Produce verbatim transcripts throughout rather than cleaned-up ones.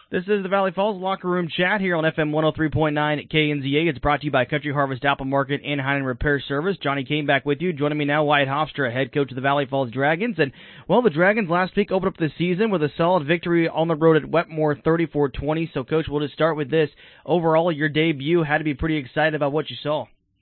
This is the Valley Falls Locker Room Chat here on F M one oh three point nine at K N Z A. It's brought to you by Country Harvest Apple Market and Heinen Repair Service. Johnny Kane back with you. Joining me now, Wyatt Hofstra, head coach of the Valley Falls Dragons. And, well, the Dragons last week opened up the season with a solid victory on the road at Wetmore, thirty-four twenty. So, Coach, we'll just start with this. Overall, your debut had to be pretty excited about what you saw.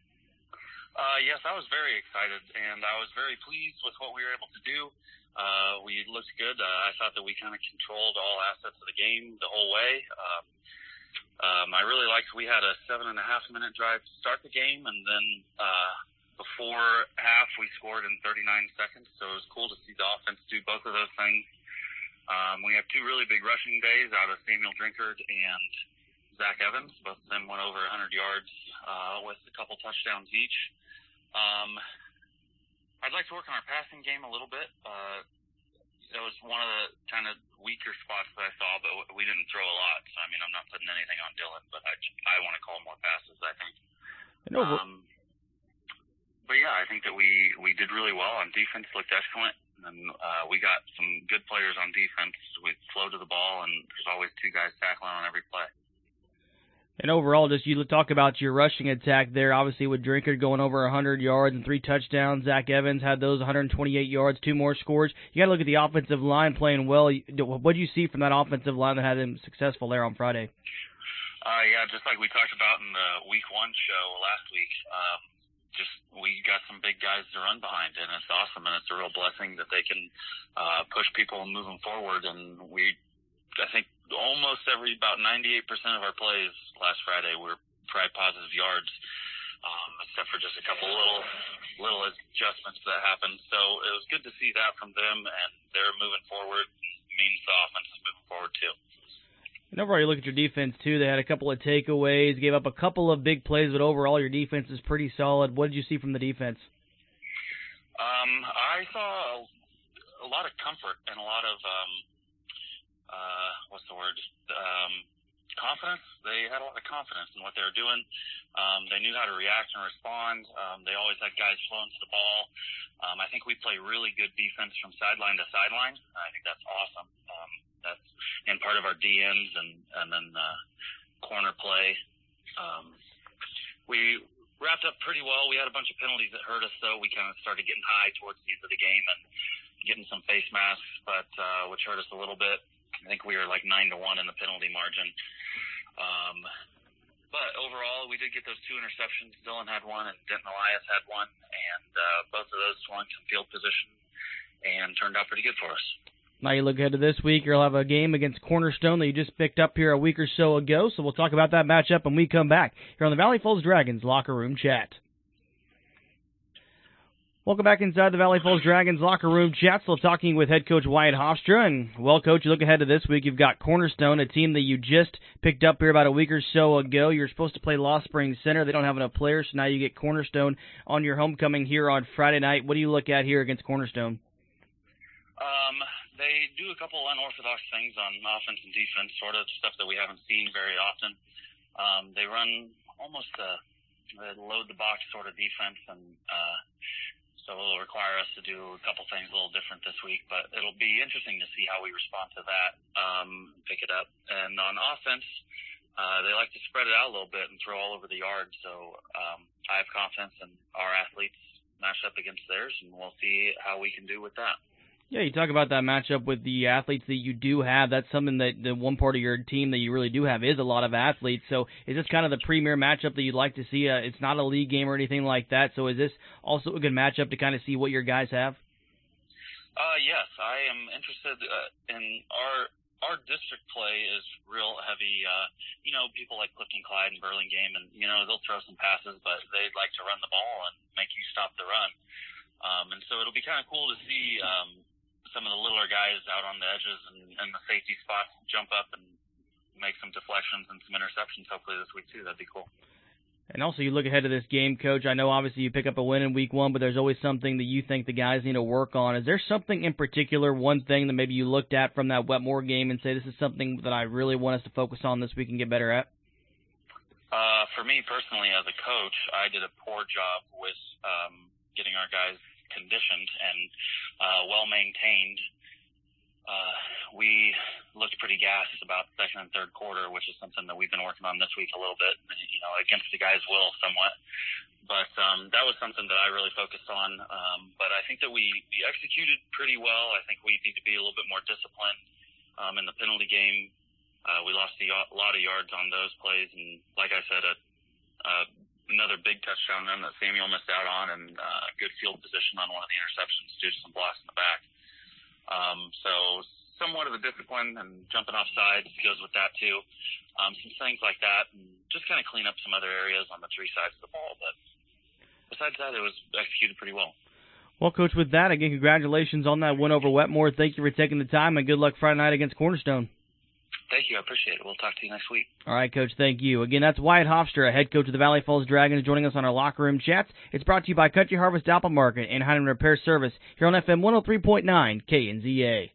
Uh, yes, I was very excited, and I was very pleased with what we were able to do. Uh, we looked good. Uh, I thought that we kind of controlled all aspects of the game the whole way. Um, um, I really liked we had a seven and a half minute drive to start the game, and then uh, before half we scored in thirty-nine seconds. So it was cool to see the offense do both of those things. Um, we have two really big rushing days out of Samuel Drinkard and Zach Evans. Both of them went over one hundred yards uh, with a couple touchdowns each. Um, I'd like to work on our passing game a little bit. Uh, that was one of the kind of weaker spots that I saw, but we didn't throw a lot. So, I mean, I'm not putting anything on Dylan, but I, I want to call more passes, I think. Um, but, yeah, I think that we, we did really well on defense, looked excellent. And uh, we got some good players on defense. We flow to the ball, and there's always two guys tackling on every play. And overall, just you talk about your rushing attack there, obviously with Drinkard going over one hundred yards and three touchdowns. Zach Evans had those one hundred twenty-eight yards, two more scores. You got to look at the offensive line playing well. What do you see from that offensive line that had him successful there on Friday? Uh, yeah, just like we talked about in the week one show last week, um, just we got some big guys to run behind, and it's awesome, and it's a real blessing that they can uh, push people and move them forward. And we, I think, almost every, about ninety-eight percent of our plays last Friday were try positive yards, um, except for just a couple little little adjustments that happened. So it was good to see that from them, and they're moving forward. It means the offense is moving forward too. And overall, you look at your defense too. They had a couple of takeaways, gave up a couple of big plays, but overall your defense is pretty solid. What did you see from the defense? Um, I saw a, a lot of comfort and a lot of um, Uh, what's the word? Um, confidence. They had a lot of confidence in what they were doing. Um, they knew how to react and respond. Um, they always had guys flowing to the ball. Um, I think we play really good defense from sideline to sideline. I think that's awesome. Um, that's in part of our D Ns and, and then uh, corner play. Um, we wrapped up pretty well. We had a bunch of penalties that hurt us, though. We kind of started getting high towards the end of the game and getting some face masks, but uh, which hurt us a little bit. I think we were like nine to one in the penalty margin. Um, but overall, we did get those two interceptions. Dylan had one, and Denton Elias had one, and uh, both of those swung to field position and turned out pretty good for us. Now you look ahead to this week. You'll have a game against Cornerstone that you just picked up here a week or so ago. So we'll talk about that matchup when we come back here on the Valley Falls Dragons Locker Room Chat. Welcome back inside the Valley Falls Dragons Locker Room Chat. Still talking with head coach Wyatt Hofstra. And, well, Coach, you look ahead to this week. You've got Cornerstone, a team that you just picked up here about a week or so ago. You're supposed to play Lost Springs Center. They don't have enough players, so now you get Cornerstone on your homecoming here on Friday night. What do you look at here against Cornerstone? Um, they do a couple unorthodox things on offense and defense, sort of stuff that we haven't seen very often. Um, they run almost a, a load-the-box sort of defense, and uh so it'll require us to do a couple things a little different this week, but it'll be interesting to see how we respond to that, um, pick it up. And on offense, uh, they like to spread it out a little bit and throw all over the yard. So um, I have confidence in our athletes match up against theirs, and we'll see how we can do with that. Yeah, you talk about that matchup with the athletes that you do have. That's something that the one part of your team that you really do have is a lot of athletes. So is this kind of the premier matchup that you'd like to see? Uh, it's not a league game or anything like that. So is this also a good matchup to kind of see what your guys have? Uh, yes, I am interested uh, in our our district play is real heavy. Uh, you know, people like Clifton Clyde and Burlingame, and, you know, they'll throw some passes, but they'd like to run the ball and make you stop the run. Um, and so it'll be kind of cool to see um, some of the littler guys out on the edges and, and the safety spots jump up and make some deflections and some interceptions hopefully this week too. That'd be cool. And also you look ahead to this game, Coach. I know obviously you pick up a win in week one, but there's always something that you think the guys need to work on. Is there something in particular, one thing that maybe you looked at from that Wetmore game and say this is something that I really want us to focus on this week and get better at? Uh, for me personally as a coach, I did a poor job with um, getting our guys conditioned and uh, well maintained uh, we looked pretty gassed about second and third quarter, which is something that we've been working on this week a little bit, you know, against the guys' will somewhat. But um, that was something that I really focused on. Um, but I think that we, we executed pretty well. I think we need to be a little bit more disciplined um, in the penalty game. Uh, we lost a lot of yards on those plays, and like I said, a, uh, another big touchdown run that Samuel missed out on, and uh, good field position on one of the interceptions due to some blocks in the back. Um, so somewhat of the discipline and jumping off sides goes with that too. Um, some things like that, and just kind of clean up some other areas on the three sides of the ball. But besides that, it was executed pretty well. Well, Coach, with that, again, congratulations on that win over Wetmore. Thank you for taking the time, and good luck Friday night against Cornerstone. Thank you. I appreciate it. We'll talk to you next week. All right, Coach, thank you. Again, that's Wyatt Hofstra, head coach of the Valley Falls Dragons, joining us on our Locker Room Chats. It's brought to you by Country Harvest Apple Market and Heineman Repair Service here on F M one oh three point nine K N Z A.